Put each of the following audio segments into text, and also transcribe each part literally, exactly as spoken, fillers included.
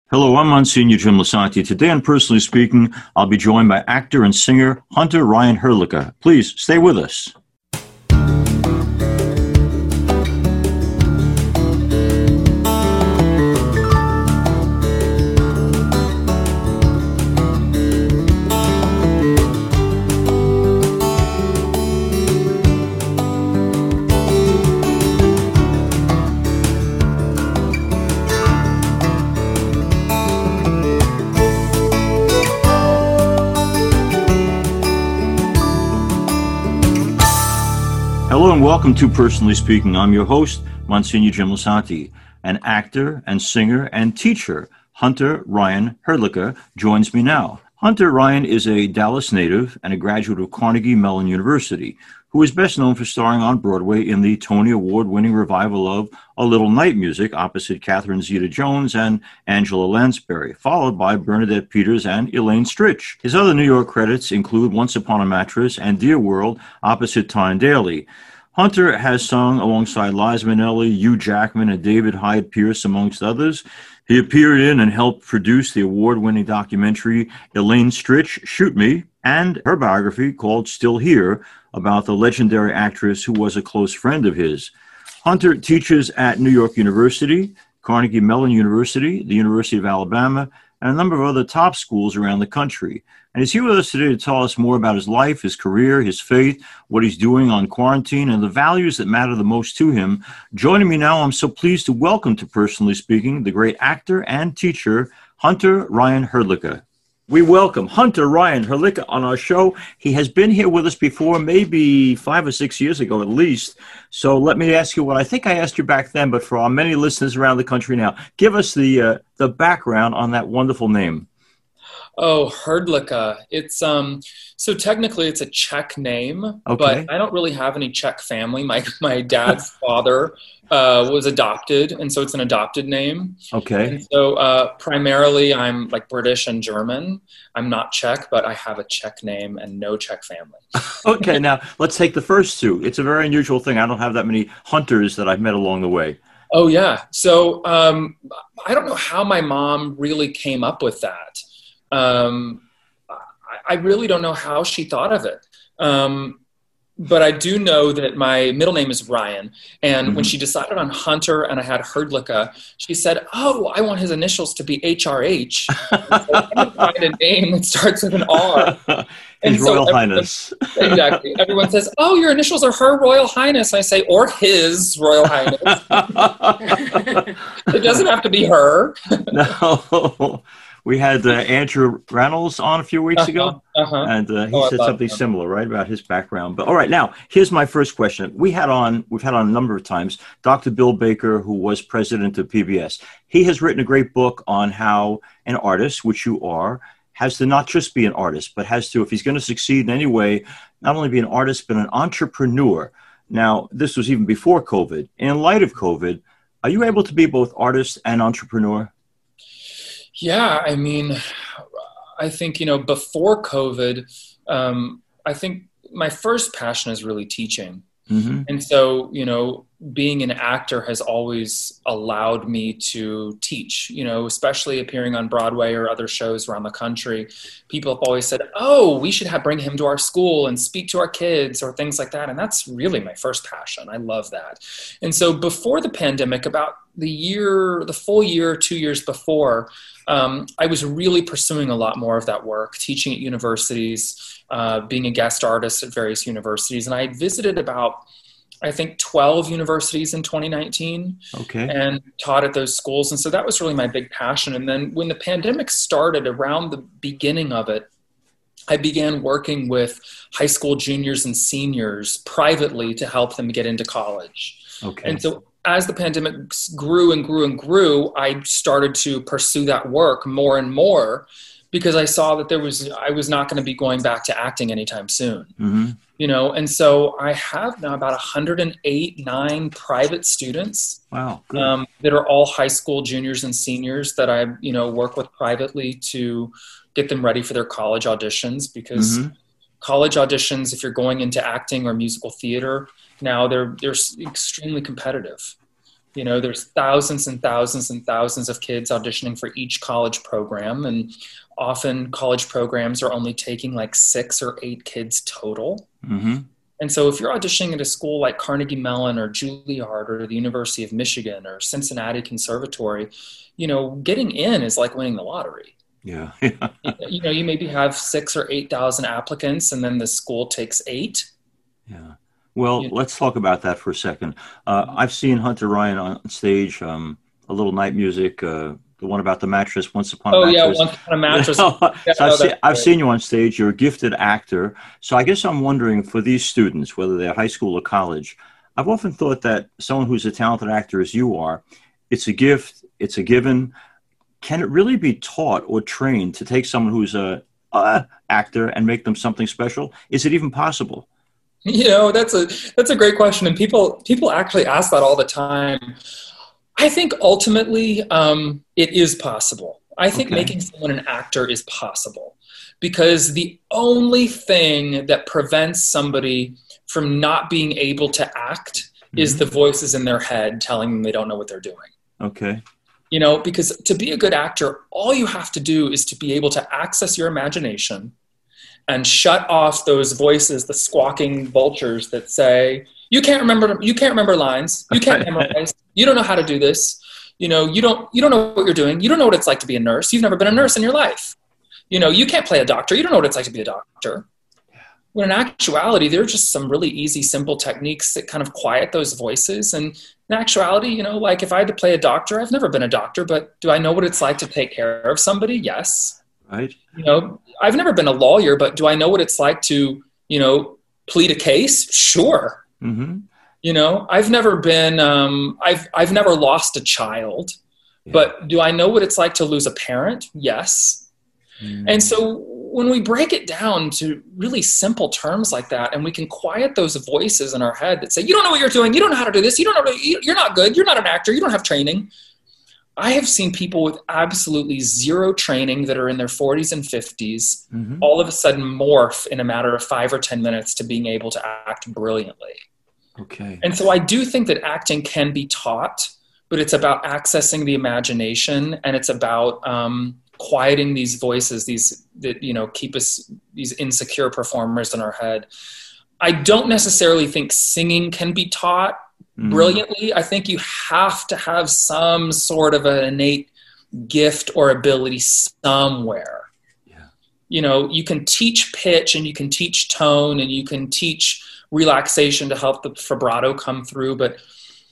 Hello, I'm Monsignor Jim Lisanti. Today on Personally Speaking, I'll be joined by actor and singer Hunter Ryan Hurlica. Please stay with us. Hello and welcome to Personally Speaking. I'm your host, Monsignor Jim Lisanti. An actor and singer and teacher, Hunter Ryan Hurlica, joins me now. Hunter Ryan is a Dallas native and a graduate of Carnegie Mellon University, who is best known for starring on Broadway in the Tony Award-winning revival of A Little Night Music opposite Catherine Zeta-Jones and Angela Lansbury, followed by Bernadette Peters and Elaine Stritch. His other New York credits include Once Upon a Mattress and Dear World opposite Tyne Daly. Hunter has sung alongside Liza Minnelli, Hugh Jackman, and David Hyde Pierce, amongst others. He appeared in and helped produce the award-winning documentary Elaine Stritch, Shoot Me, and her biography called Still Here, about the legendary actress who was a close friend of his. Hunter teaches at New York University, Carnegie Mellon University, the University of Alabama, and a number of other top schools around the country. And he's here with us today to tell us more about his life, his career, his faith, what he's doing on quarantine, and the values that matter the most to him. Joining me now, I'm so pleased to welcome to Personally Speaking the great actor and teacher, Hunter Ryan Hurlica. We welcome Hunter Ryan Hurlica on our show. He has been here with us before, maybe five or six years ago at least. So let me ask you what I think I asked you back then, but for our many listeners around the country now, give us the uh, the background on that wonderful name. Oh, Hurlica. It's um. So technically, it's a Czech name, okay. But I don't really have any Czech family. My my dad's father uh, was adopted, and so it's an adopted name. Okay. And so uh, primarily, I'm like British and German. I'm not Czech, but I have a Czech name and no Czech family. Okay, now let's take the first two. It's a very unusual thing. I don't have that many hunters that I've met along the way. Oh yeah. So um, I don't know how my mom really came up with that. Um, I, I really don't know how she thought of it. Um, but I do know that my middle name is Ryan. And mm-hmm. when she decided on Hunter and I had Hurlica, she said, oh, I want his initials to be H R H. So I'm going to find a name that starts with an R. His and Royal so Highness. Exactly. Everyone says, oh, your initials are Her Royal Highness. I say, or His Royal Highness. It doesn't have to be her. No. We had uh, Andrew Reynolds on a few weeks uh-huh, ago, uh-huh. and uh, he oh, said something him. similar, right, about his background. But all right, now here's my first question. We had on, we've had on a number of times, Doctor Bill Baker, who was president of P B S. He has written a great book on how an artist, which you are, has to not just be an artist, but has to, if he's going to succeed in any way, not only be an artist, but an entrepreneur. Now, this was even before COVID. In light of COVID, are you able to be both artist and entrepreneur? Yeah, I mean, I think, you know, before COVID, um, I think my first passion is really teaching. Mm-hmm. And so, you know, being an actor has always allowed me to teach, you know, especially appearing on Broadway or other shows around the country. People have always said, oh, we should have bring him to our school and speak to our kids or things like that. And that's really my first passion. I love that. And so before the pandemic, about the year, the full year, two years before, um, I was really pursuing a lot more of that work, teaching at universities, uh, being a guest artist at various universities. And I had visited about, I think, twelve universities in twenty nineteen, okay, and taught at those schools. And so that was really my big passion. And then when the pandemic started, around the beginning of it, I began working with high school juniors and seniors privately to help them get into college. Okay. And so as the pandemic grew and grew and grew, I started to pursue that work more and more because I saw that there was, I was not going to be going back to acting anytime soon. Mm-hmm. You know, and so I have now about one hundred eight, nine private students. Wow. Good. Um, that are all high school juniors and seniors that I, you know, work with privately to get them ready for their college auditions, because mm-hmm. college auditions, if you're going into acting or musical theater, now they're they're extremely competitive. You know, there's thousands and thousands and thousands of kids auditioning for each college program. And often college programs are only taking like six or eight kids total. Mm-hmm. And so if you're auditioning at a school like Carnegie Mellon or Juilliard or the University of Michigan or Cincinnati Conservatory, you know, getting in is like winning the lottery. Yeah. You know, you maybe have six or eight thousand applicants, and then the school takes eight. Yeah. Well, you know? Let's talk about that for a second. Uh, I've seen Hunter Ryan on stage, um, a little night music, uh, the one about the mattress, Once Upon a oh, Mattress. Oh, yeah, Once Upon a Mattress. so yeah, I've, no, see, I've seen you on stage. You're a gifted actor. So I guess I'm wondering, for these students, whether they're high school or college, I've often thought that someone who's a talented actor as you are, it's a gift, it's a given. Can it really be taught or trained to take someone who's a, a actor and make them something special? Is it even possible? You know, that's a that's a great question, and people people actually ask that all the time. I think ultimately um, it is possible. I think okay. making someone an actor is possible, because the only thing that prevents somebody from not being able to act mm-hmm. is the voices in their head telling them they don't know what they're doing. Okay. You know, because to be a good actor, all you have to do is to be able to access your imagination and shut off those voices, the squawking vultures that say, you can't remember, you can't remember lines, you can't memorize, you don't know how to do this. You know, you don't, you don't know what you're doing. You don't know what it's like to be a nurse. You've never been a nurse in your life. You know, you can't play a doctor. You don't know what it's like to be a doctor. When in actuality, there are just some really easy, simple techniques that kind of quiet those voices. And in actuality, you know, like if I had to play a doctor, I've never been a doctor, but do I know what it's like to take care of somebody? Yes. Right. You know, I've never been a lawyer, but do I know what it's like to, you know, plead a case? Sure. Mm-hmm. You know, I've never been, um, I've, I've never lost a child, yeah. but do I know what it's like to lose a parent? Yes. Mm. And so when we break it down to really simple terms like that, and we can quiet those voices in our head that say, you don't know what you're doing. You don't know how to do this. You don't know, you're not good. You're not an actor. You don't have training. I have seen people with absolutely zero training that are in their forties and fifties, mm-hmm. all of a sudden morph in a matter of five or ten minutes to being able to act brilliantly. Okay. And so I do think that acting can be taught, but it's about accessing the imagination, and it's about um, quieting these voices, these that, you know, keep us, these insecure performers in our head. I don't necessarily think singing can be taught brilliantly. I think you have to have some sort of an innate gift or ability somewhere. Yeah. You know, you can teach pitch and you can teach tone and you can teach relaxation to help the vibrato come through. But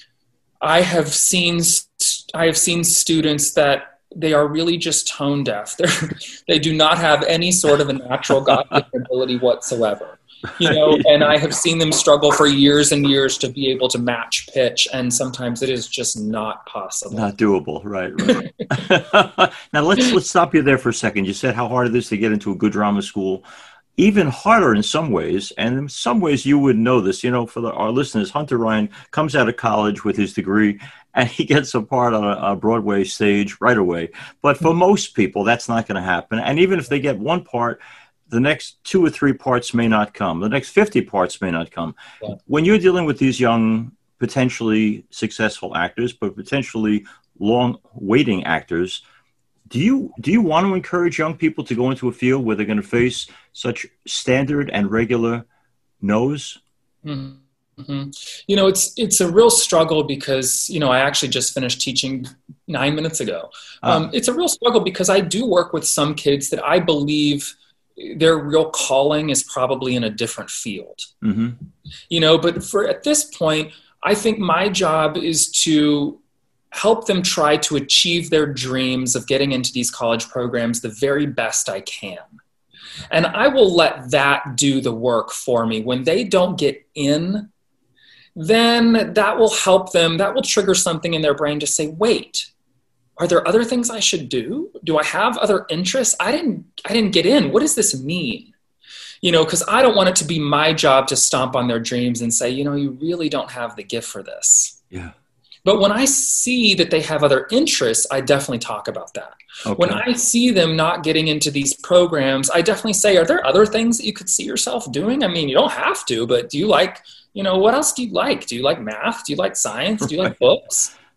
I have seen, I have seen students that they are really just tone deaf. They're, they do not have any sort of a natural God-given ability whatsoever. You know, and I have seen them struggle for years and years to be able to match pitch, and sometimes it is just not possible. Not doable, right? Right. Now let's let's stop you there for a second. You said how hard it is to get into a good drama school. Even harder in some ways, and in some ways you would know this. You know, for the, our listeners, Hunter Ryan comes out of college with his degree, and he gets a part on a, a Broadway stage right away. But for most people, that's not going to happen. And even if they get one part, the next two or three parts may not come. The next fifty parts may not come. Yeah. When you're dealing with these young, potentially successful actors, but potentially long-waiting actors, do you do you want to encourage young people to go into a field where they're going to face such standard and regular no's? Mm-hmm. You know, it's it's a real struggle because, you know, I actually just finished teaching nine minutes ago. Um, um, it's a real struggle because I do work with some kids that I believe their real calling is probably in a different field. Mm-hmm. You know, but for at this point, I think my job is to help them try to achieve their dreams of getting into these college programs the very best I can. And I will let that do the work for me. When they don't get in, then that will help them. That will trigger something in their brain to say, wait, are there other things I should do? Do I have other interests? I didn't, I didn't get in. What does this mean? You know, because I don't want it to be my job to stomp on their dreams and say, you know, you really don't have the gift for this. Yeah. But when I see that they have other interests, I definitely talk about that. Okay. When I see them not getting into these programs, I definitely say, are there other things that you could see yourself doing? I mean, you don't have to, but do you like, you know, what else do you like? Do you like math? Do you like science? Do you like books?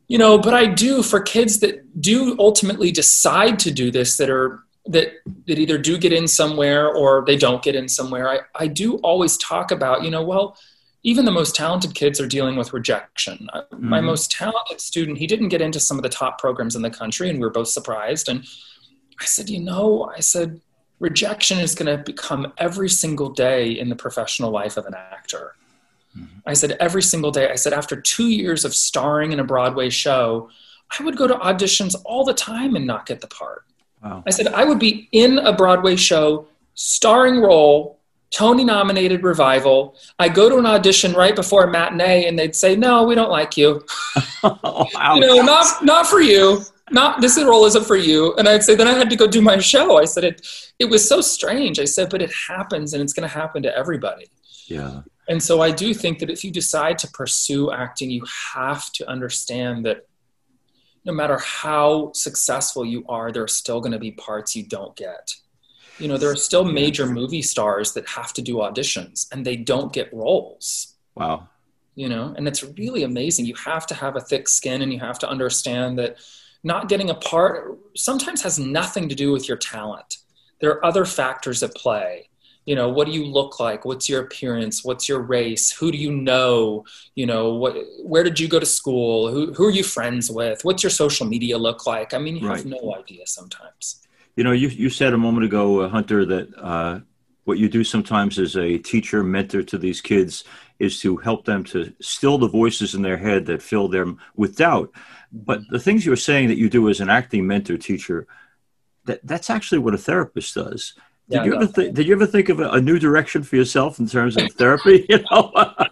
you know, but I do for kids that do ultimately decide to do this, that are, that, that either do get in somewhere or they don't get in somewhere. I, I do always talk about, you know, well, even the most talented kids are dealing with rejection. Mm-hmm. My most talented student, he didn't get into some of the top programs in the country, and we were both surprised. And I said, you know, I said, rejection is going to become every single day in the professional life of an actor. Mm-hmm. I said, every single day. I said, after two years of starring in a Broadway show, I would go to auditions all the time and not get the part. Wow. I said, I would be in a Broadway show, starring role, Tony-nominated revival. I go to an audition right before a matinee, and they'd say, "No, we don't like you. Oh, you know, not not for you. Not this role isn't for you." And I'd say, then I had to go do my show. I said, it it was so strange. I said, but it happens, and it's going to happen to everybody. Yeah. And so I do think that if you decide to pursue acting, you have to understand that no matter how successful you are, there are still going to be parts you don't get. You know, there are still major movie stars that have to do auditions and they don't get roles. Wow. You know, and it's really amazing. You have to have a thick skin, and you have to understand that not getting a part sometimes has nothing to do with your talent. There are other factors at play. You know, what do you look like? What's your appearance? What's your race? Who do you know? You know, what, where did you go to school? Who, who are you friends with? What's your social media look like? I mean, you have right. no idea sometimes. You know, you you said a moment ago, uh, Hunter, that uh, what you do sometimes as a teacher, mentor to these kids is to help them to still the voices in their head that fill them with doubt. But the things you're saying that you do as an acting mentor teacher, that that's actually what a therapist does. Did yeah, you ever th- did you ever think of a, a new direction for yourself in terms of therapy? You know,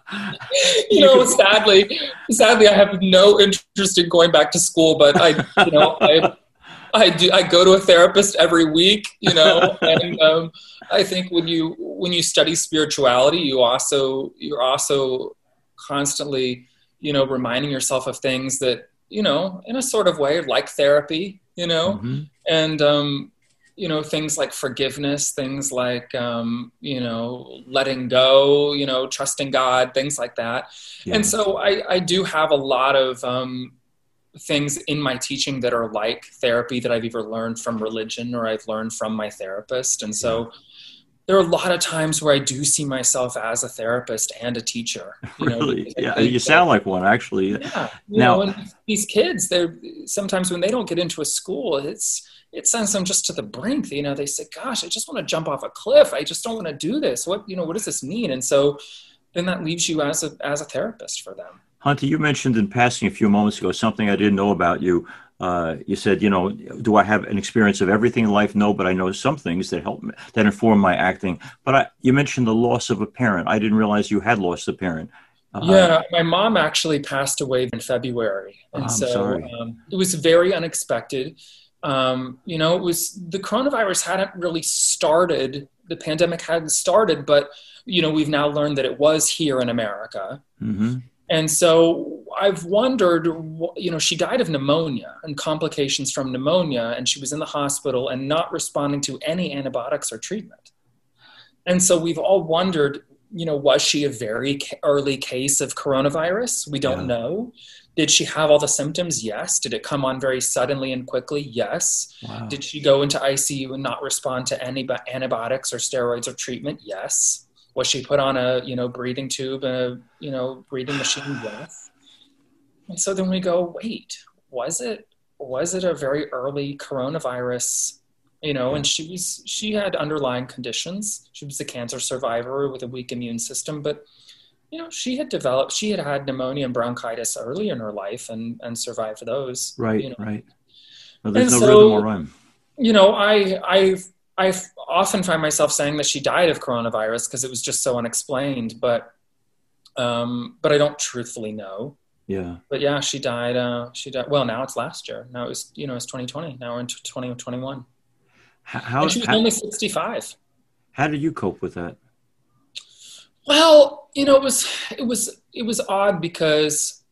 you know, sadly, sadly, I have no interest in going back to school, but I, you know, I. I do. I go to a therapist every week, you know, and um, I think when you when you study spirituality, you also you're also constantly, you know, reminding yourself of things that, you know, in a sort of way, like therapy, you know, mm-hmm. and um, you know, things like forgiveness, things like um, you know, letting go, you know, trusting God, things like that. Yeah. And so I, I do have a lot of um, things in my teaching that are like therapy that I've either learned from religion or I've learned from my therapist. And so yeah. there are a lot of times where I do see myself as a therapist and a teacher. You really? know, yeah. You sound that, like one, actually. Yeah. You now, know, and these kids, they're sometimes when they don't get into a school, it's, it sends them just to the brink. You know, they say, gosh, I just want to jump off a cliff. I just don't want to do this. What, you know, what does this mean? And so then that leaves you as a, as a therapist for them. Hunter, you mentioned in passing a few moments ago something I didn't know about you. Uh, you said, you know, do I have an experience of everything in life? No, but I know some things that help me, that inform my acting. But I, you mentioned the loss of a parent. I didn't realize you had lost a parent. Uh, yeah, my mom actually passed away in February. And I'm so sorry. Um, it was very unexpected. Um, you know, it was the coronavirus hadn't really started. The pandemic hadn't started, but, you know, we've now learned that it was here in America. Mm-hmm. And so I've wondered, you know, she died of pneumonia and complications from pneumonia, and she was in the hospital and not responding to any antibiotics or treatment. And so we've all wondered, you know, was she a very early case of coronavirus? We don't yeah. know. Did she have all the symptoms? Yes. Did it come on very suddenly and quickly? Yes. Wow. Did she go into I C U and not respond to any antibiotics or steroids or treatment? Yes. Was she put on a, you know, breathing tube, a, you know, breathing machine? Yes. And so then we go, wait, was it, was it a very early coronavirus, you know, and she was, she had underlying conditions. She was a cancer survivor with a weak immune system, but, you know, she had developed, she had had pneumonia and bronchitis early in her life and, and survived those. Right, you know. right. Well, there's and no so, rhythm or rhyme. You know, I, I've, I often find myself saying that she died of coronavirus because it was just so unexplained, but um, but I don't truthfully know. Yeah. But yeah, she died. Uh, she died. Well, now it's last year. Now it's you know it's twenty twenty. Now we're into twenty twenty-one. How? And she was how, only sixty-five. How did you cope with that? Well, you know, it was it was it was odd because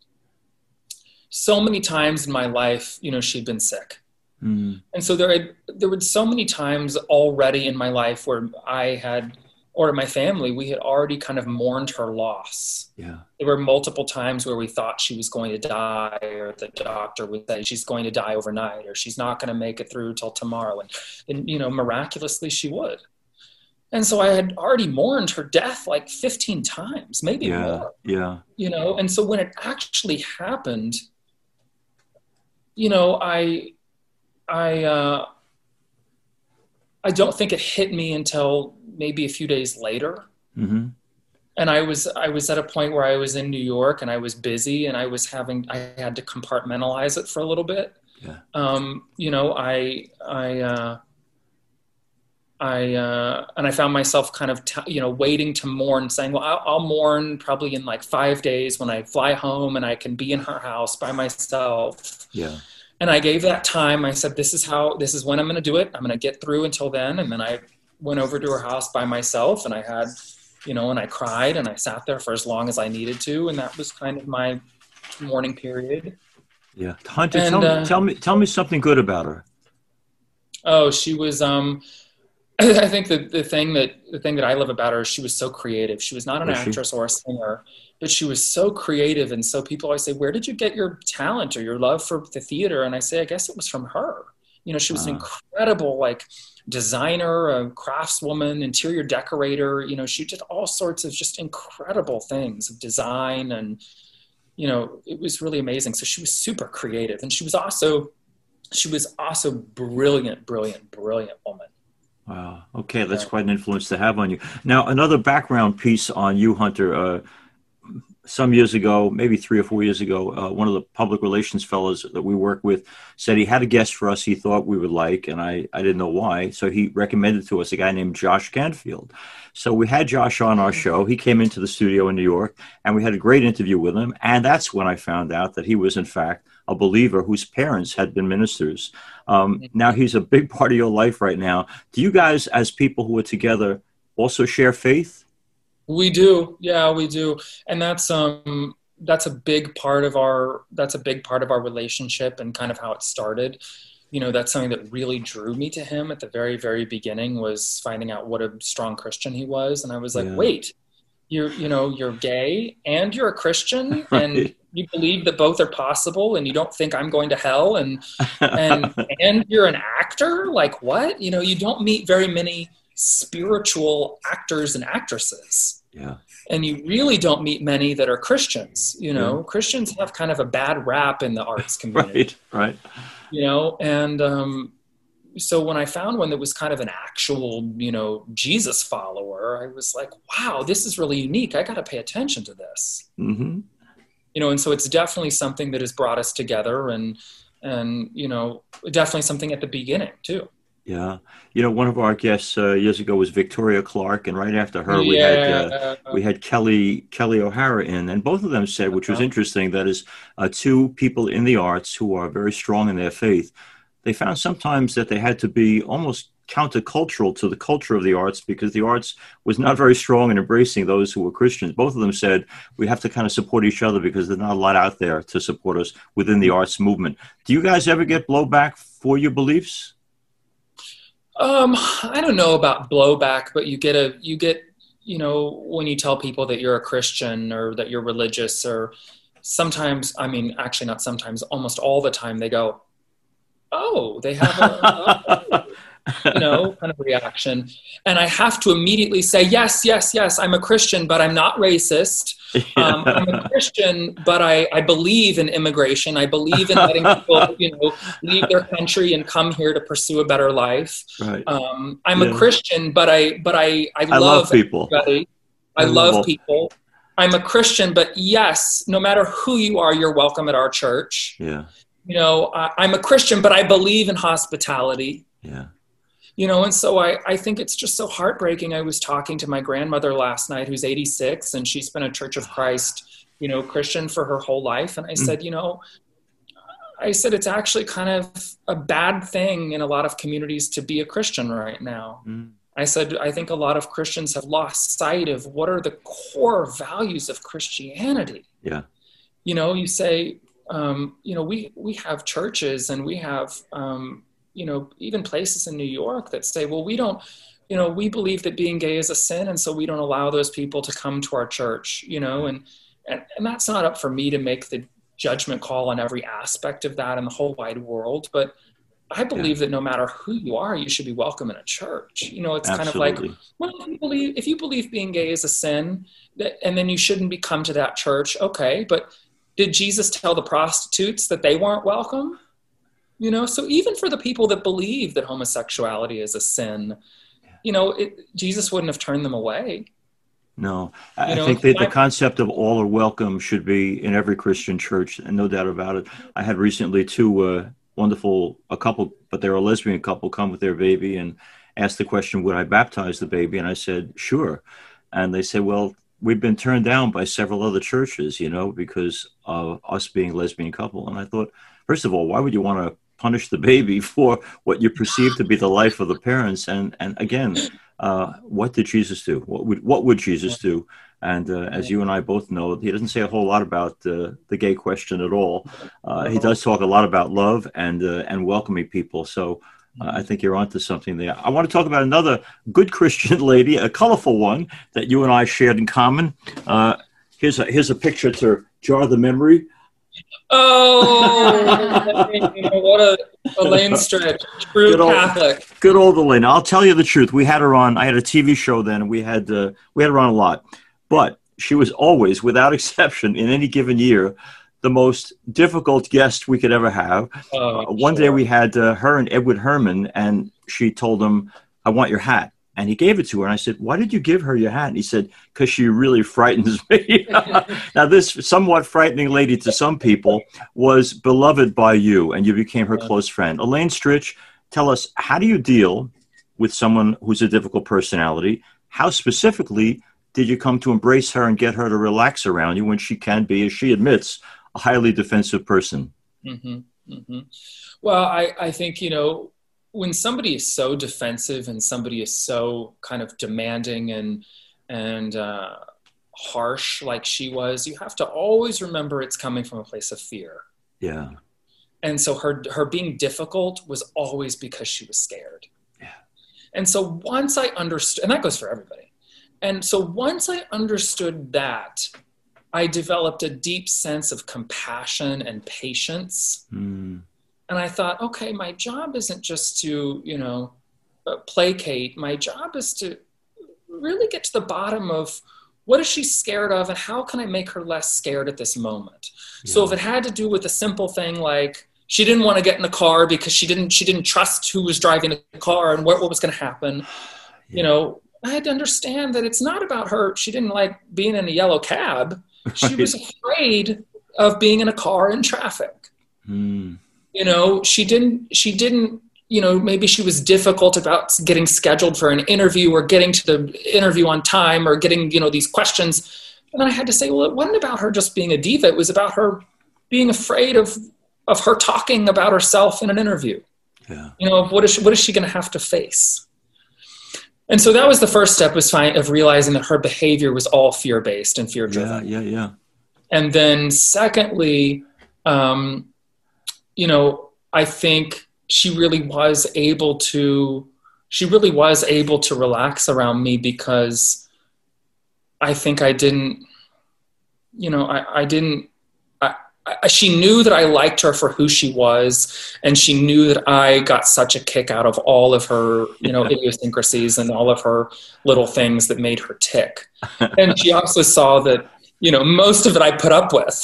so many times in my life, you know, she'd been sick. Mm. And so there, had, there were so many times already in my life where I had or my family, we had already kind of mourned her loss. Yeah. There were multiple times where we thought she was going to die, or the doctor would say she's going to die overnight, or she's not going to make it through till tomorrow. And, and, you know, miraculously she would. And so I had already mourned her death like fifteen times, maybe yeah. more. Yeah. You know, and so when it actually happened, you know, I, I, uh, I don't think it hit me until maybe a few days later. Mm-hmm. And I was, I was at a point where I was in New York and I was busy and I was having, I had to compartmentalize it for a little bit. Yeah. Um, you know, I, I, uh, I, uh, and I found myself kind of, t- you know, waiting to mourn, saying, well, I'll, I'll mourn probably in like five days when I fly home and I can be in her house by myself. Yeah. And I gave that time. I said, this is how, this is when I'm going to do it. I'm going to get through until then. And then I went over to her house by myself and I had, you know, and I cried and I sat there for as long as I needed to. And that was kind of my mourning period. Yeah. Hunter, and, tell, uh, me, tell me, tell me something good about her. Oh, she was, um, I think the, the thing that, the thing that I love about her is she was so creative. She was not an Was she? actress or a singer, but she was so creative. And so people always say, where did you get your talent or your love for the theater? And I say, I guess it was from her. You know, she was an incredible, like, designer, a craftswoman, interior decorator. You know, she did all sorts of just incredible things of design. And, you know, it was really amazing. So she was super creative. And she was also, she was also brilliant, brilliant, brilliant woman. Wow. Okay. That's quite an influence to have on you. Now, another background piece on you, Hunter. Uh, some years ago, maybe three or four years ago, uh, one of the public relations fellows that we work with said he had a guest for us he thought we would like, and I, I didn't know why. So he recommended to us a guy named Josh Canfield. So we had Josh on our show. He came into the studio in New York, and we had a great interview with him. And that's when I found out that he was, in fact, a believer whose parents had been ministers. Um, now he's a big part of your life right now. Do you guys, as people who are together, also share faith? We do. Yeah, we do. And that's, um, that's a big part of our, that's a big part of our relationship and kind of how it started. You know, that's something that really drew me to him at the very, very beginning, was finding out what a strong Christian he was. And I was like, yeah. wait, you're, you know, you're gay and you're a Christian right. and you believe that both are possible and you don't think I'm going to hell and, and, and you're an actor? Like what? You know, you don't meet very many spiritual actors and actresses. Yeah. And you really don't meet many that are Christians. You know, yeah. Christians have kind of a bad rap in the arts community. right, right. You know, and um, so when I found one that was kind of an actual, you know, Jesus follower, I was like, wow, this is really unique. I got to pay attention to this. Mm-hmm. You know, and so it's definitely something that has brought us together and, and, you know, definitely something at the beginning too. Yeah. You know, one of our guests uh, years ago was Victoria Clark, and right after her, we yeah. had uh, we had Kelly Kelly O'Hara in, and both of them said, which was interesting, that is uh, two people in the arts who are very strong in their faith. They found sometimes that they had to be almost countercultural to the culture of the arts because the arts was not very strong in embracing those who were Christians. Both of them said we have to kind of support each other because there's not a lot out there to support us within the arts movement. Do you guys ever get blowback for your beliefs? Um, I don't know about blowback, but you get a, you get, you know, when you tell people that you're a Christian or that you're religious, or sometimes, I mean, actually not sometimes, almost all the time they go, oh, they have a, you know, kind of reaction. And I have to immediately say, yes, yes, yes, I'm a Christian, but I'm not racist. Um, I'm a Christian, but I, I believe in immigration. I believe in letting people, you know, leave their country and come here to pursue a better life. Right. Um, I'm yeah. a Christian, but I, but I, I, I love, love people. Everybody. I, I love, love people. I'm a Christian, but yes, no matter who you are, you're welcome at our church. Yeah. You know, I, I'm a Christian, but I believe in hospitality. Yeah. You know, and so I, I think it's just so heartbreaking. I was talking to my grandmother last night, who's eighty-six, and she's been a Church of Christ, you know, Christian for her whole life. And I mm. said, you know, I said, it's actually kind of a bad thing in a lot of communities to be a Christian right now. Mm. I said, I think a lot of Christians have lost sight of what are the core values of Christianity. Yeah. You know, you say, um, you know, we, we have churches and we have, um, you know, even places in New York that say, well, we don't, you know, we believe that being gay is a sin, and so we don't allow those people to come to our church, you know, and, and, and that's not up for me to make the judgment call on every aspect of that in the whole wide world. But I believe yeah. that no matter who you are, you should be welcome in a church. You know, it's Absolutely. kind of like, well, if you believe, if you believe being gay is a sin, that, and then you shouldn't be come to that church. Okay. But did Jesus tell the prostitutes that they weren't welcome? You know, so even for the people that believe that homosexuality is a sin, you know, it, Jesus wouldn't have turned them away. No, I, you I know, think that my, the concept of all are welcome should be in every Christian church, and no doubt about it. I had recently two uh, wonderful, a couple, but they're a lesbian couple, come with their baby and asked the question, would I baptize the baby? And I said, sure. And they said, well, we've been turned down by several other churches, you know, because of us being a lesbian couple. And I thought, first of all, why would you want to punish the baby for what you perceive to be the life of the parents? And and again, uh, what did Jesus do? What would what would Jesus do? And uh, as you and I both know, he doesn't say a whole lot about uh, the gay question at all. Uh, he does talk a lot about love and uh, and welcoming people. So uh, I think you're onto something there. I want to talk about another good Christian lady, a colorful one that you and I shared in common. Uh, here's a here's a picture to jar the memory. Oh, what a Elaine Stritch, true good old, Catholic. Good old Elaine. I'll tell you the truth. We had her on. I had a T V show then, and we had uh, we had her on a lot. But she was always, without exception, in any given year, the most difficult guest we could ever have. Oh, uh, one sure. day we had uh, her and Edward Herman, and she told him, "I want your hat." And he gave it to her. And I said, why did you give her your hat? And he said, because she really frightens me. Now, this somewhat frightening lady to some people was beloved by you, and you became her close friend. Elaine Stritch, tell us, how do you deal with someone who's a difficult personality? How specifically did you come to embrace her and get her to relax around you when she can be, as she admits, a highly defensive person? Mm-hmm, mm-hmm. Well, I, I think, you know, when somebody is so defensive and somebody is so kind of demanding and and uh, harsh like she was, you have to always remember it's coming from a place of fear. Yeah. And so her her being difficult was always because she was scared. Yeah. And so once I understood, and that goes for everybody. And so once I understood that, I developed a deep sense of compassion and patience. Mm. And I thought, okay, my job isn't just to, you know, uh, placate. My job is to really get to the bottom of what is she scared of and how can I make her less scared at this moment? Yeah. So if it had to do with a simple thing like she didn't want to get in the car because she didn't she didn't trust who was driving the car and what, what was going to happen, yeah. you know, I had to understand that it's not about her. She didn't like being in a yellow cab. She right. was afraid of being in a car in traffic. Mm. You know, she didn't, she didn't, you know, maybe she was difficult about getting scheduled for an interview or getting to the interview on time or getting, you know, these questions. And I had to say, well, it wasn't about her just being a diva. It was about her being afraid of, of her talking about herself in an interview. Yeah. You know, what is she, what is she going to have to face? And so that was the first step, was find, of realizing that her behavior was all fear-based and fear-driven. Yeah, yeah, yeah. And then secondly, um, you know, I think she really was able to, she really was able to relax around me because I think I didn't, you know, I, I didn't, I, I, she knew that I liked her for who she was. And she knew that I got such a kick out of all of her, you know, idiosyncrasies and all of her little things that made her tick. And she also saw that, you know, most of it I put up with.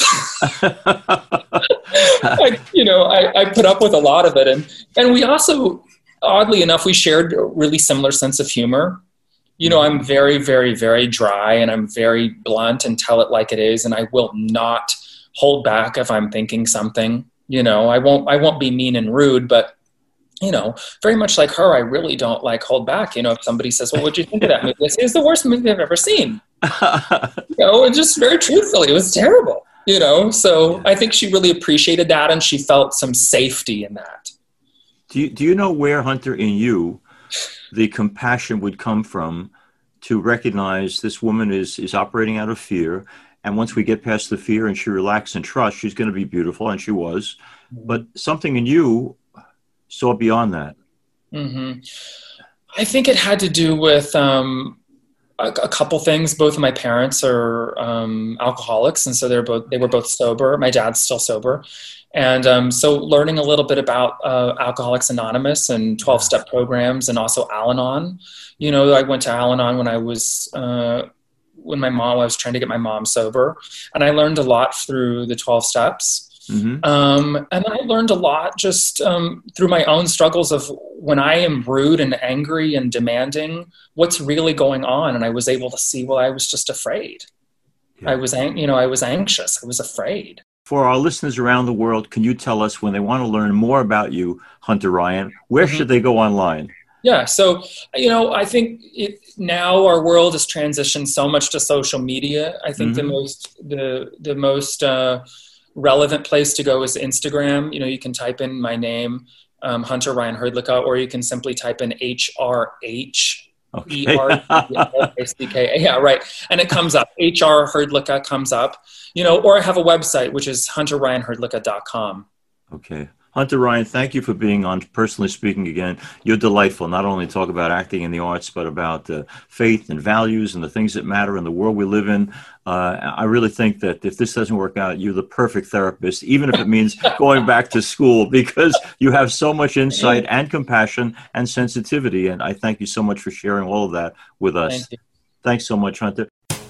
I, you know, I, I put up with a lot of it. And, and we also, oddly enough, we shared a really similar sense of humor. You know, I'm very, very, very dry and I'm very blunt and tell it like it is. And I will not hold back if I'm thinking something, you know, I won't, I won't be mean and rude, but you know, very much like her, I really don't like hold back. You know, if somebody says, well, what'd you think of that movie? It's the worst movie I've ever seen. You know, and just very truthfully, it was terrible, you know? So I think she really appreciated that and she felt some safety in that. Do you, do you know where, Hunter, in you, the compassion would come from to recognize this woman is, is operating out of fear? And once we get past the fear and she relaxes and trusts, she's going to be beautiful. And she was, but something in you saw beyond that. Mm-hmm. I think it had to do with um, a, a couple things. Both of my parents are um, alcoholics, and so they're both they were both sober. My dad's still sober, and um, so learning a little bit about uh, Alcoholics Anonymous and twelve-step programs, and also Al-Anon. You know, I went to Al-Anon when I was uh, when my mom. I was trying to get my mom sober, and I learned a lot through the twelve steps. Mm-hmm. Um, and I learned a lot just um, through my own struggles of when I am rude and angry and demanding, what's really going on. And I was able to see, well, I was just afraid. Yeah. I was, you know, I was anxious. I was afraid. For our listeners around the world, can you tell us when they want to learn more about you, Hunter Ryan, where mm-hmm. should they go online? Yeah. So, you know, I think it, now our world has transitioned so much to social media. I think mm-hmm. the most, the, the most, uh, relevant place to go is Instagram. You know, you can type in my name, um, Hunter Ryan Hrdlicka, or you can simply type in H R H E R D C K. Yeah, right. And it comes up. H R Hrdlicka comes up. You know, or I have a website, which is hunter ryan hrdlicka dot com. Okay. Hunter Ryan, thank you for being on Personally Speaking again. You're delightful. Not only talk about acting in the arts, but about uh, faith and values and the things that matter in the world we live in. Uh, I really think that if this doesn't work out, you're the perfect therapist, even if it means going back to school, because you have so much insight and compassion and sensitivity. And I thank you so much for sharing all of that with us. Thank you. Thanks so much, Hunter.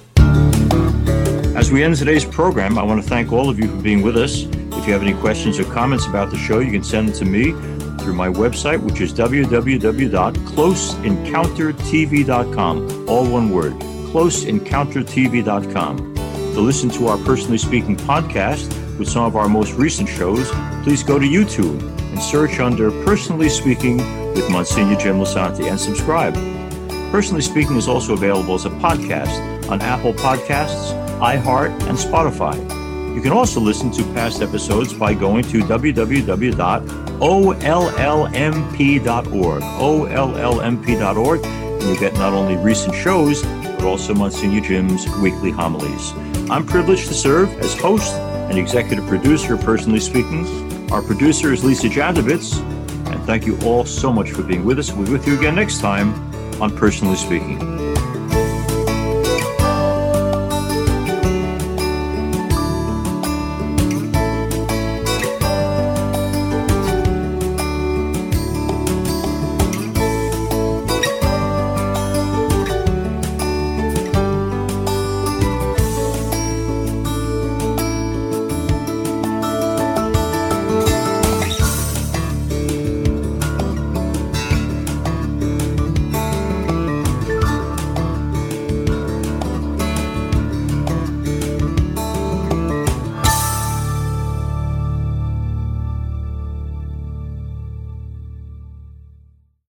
As we end today's program, I want to thank all of you for being with us. If you have any questions or comments about the show, you can send them to me through my website, which is w w w dot close encounter t v dot com. All one word, close encounter t v dot com. To listen to our Personally Speaking podcast with some of our most recent shows, please go to YouTube and search under Personally Speaking with Monsignor Jim Lisante and subscribe. Personally Speaking is also available as a podcast on Apple Podcasts, iHeart, and Spotify. You can also listen to past episodes by going to w w w dot o l l m p dot org. o l l m p dot org, and you get not only recent shows, but also Monsignor Jim's weekly homilies. I'm privileged to serve as host and executive producer of Personally Speaking. Our producer is Lisa Jadovitz, and thank you all so much for being with us. We'll be with you again next time on Personally Speaking.